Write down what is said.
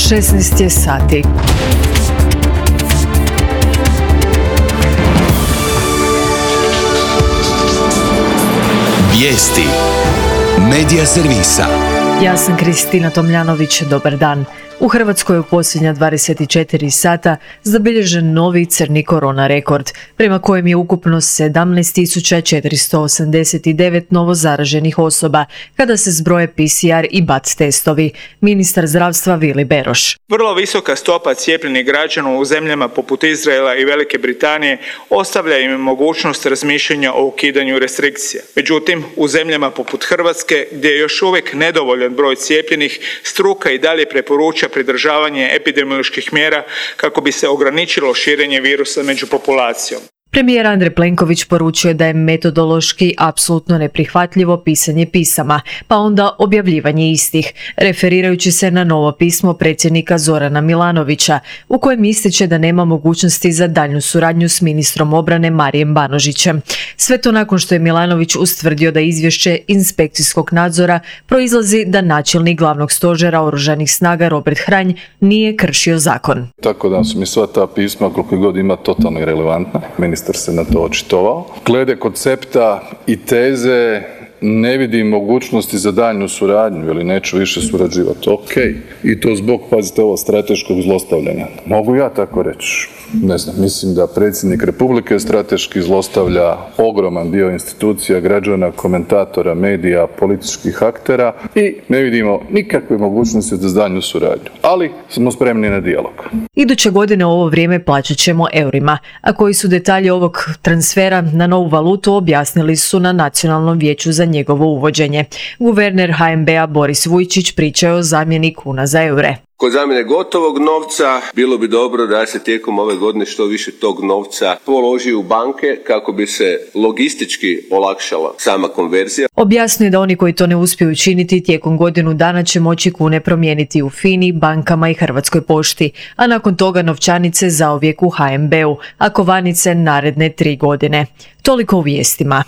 16 je sati. Vijesti Medija servisa. Ja sam Kristina Tomljanović, dobar dan. U Hrvatskoj je u posljednja 24 sata zabilježen novi crni korona rekord, prema kojem je ukupno 17.489 novo zaraženih osoba, kada se zbroje PCR i BAT testovi. Ministar zdravstva Vili Beroš. Vrlo visoka stopa cijepljenih građana u zemljama poput Izraela i Velike Britanije ostavlja im mogućnost razmišljanja o ukidanju restrikcija. Međutim, u zemljama poput Hrvatske, gdje je još uvijek nedovoljan broj cijepljenih, struka i dalje preporuča pridržavanje epidemioloških mjera kako bi se ograničilo širenje virusa među populacijom. Premijer Andrej Plenković poručio da je metodološki apsolutno neprihvatljivo pisanje pisama, pa onda objavljivanje istih, referirajući se na novo pismo predsjednika Zorana Milanovića, u kojem ističe da nema mogućnosti za daljnju suradnju s ministrom obrane Marijem Banožićem. Sve to nakon što je Milanović ustvrdio da izvješće inspekcijskog nadzora proizlazi da načelnik glavnog stožera oružanih snaga Robert Hranj nije kršio zakon. Tako da su mi sva ta pisma, koliko god ima, totalno irelevantna. Ministar se na to očitovao. Glede koncepta i teze ne vidim mogućnosti za daljnju suradnju ili neću više surađivati. Ok. I to zbog, pazite ovo, strateškog zlostavljanja. Mogu ja tako reći. Ne znam, mislim da predsjednik Republike strateški zlostavlja ogroman dio institucija, građana, komentatora, medija, političkih aktera i ne vidimo nikakve mogućnosti za daljnju suradnju. Ali smo spremni na dijalog. Iduće godine u ovo vrijeme plaćat ćemo eurima, a koji su detalji ovog transfera na novu valutu objasnili su na Nacionalnom vijeću za njegovo uvođenje. Guverner HNB-a Boris Vujčić pričao o zamjeni kuna za eure. Kod zamjene gotovog novca bilo bi dobro da se tijekom ove godine što više tog novca položi u banke kako bi se logistički olakšala sama konverzija. Objasnio je da oni koji to ne uspiju učiniti tijekom godinu dana će moći kune promijeniti u FINI, bankama i Hrvatskoj pošti, a nakon toga novčanice zauvijek u HNB-u, a kovanice naredne 3 godine. Toliko u vijestima.